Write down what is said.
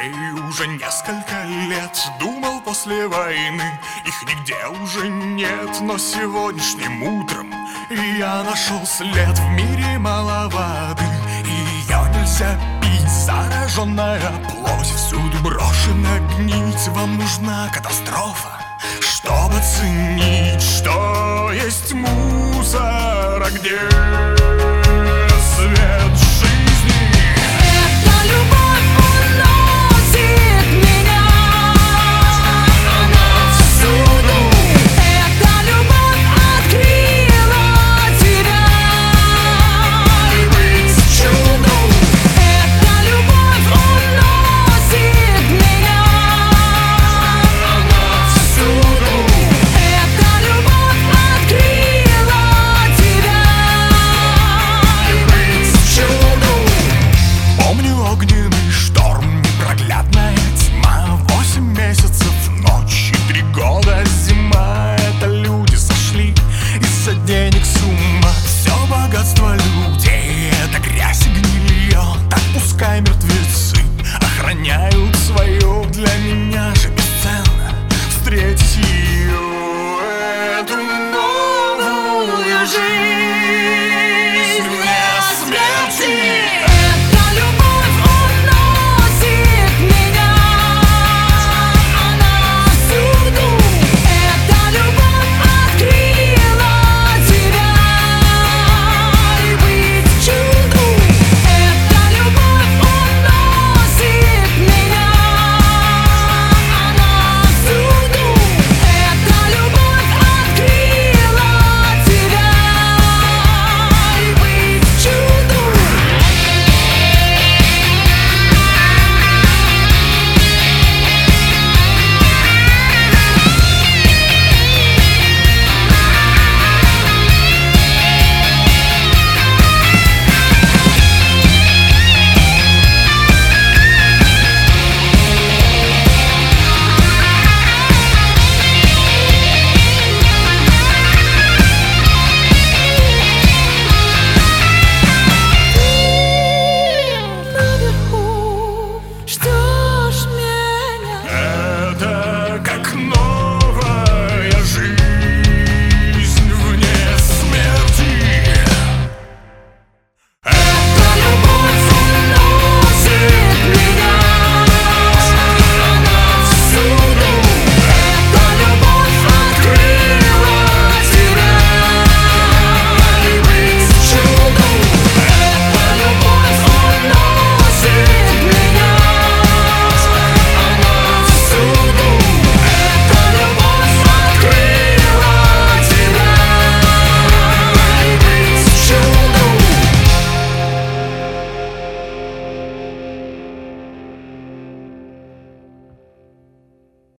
ей уже несколько лет. Думал, после войны их нигде уже нет. Но сегодняшним утром я нашел след. В мире мало воды, и ее нельзя пить. Зараженная плоть всюду брошена гнить. Вам нужна катастрофа, чтобы ценить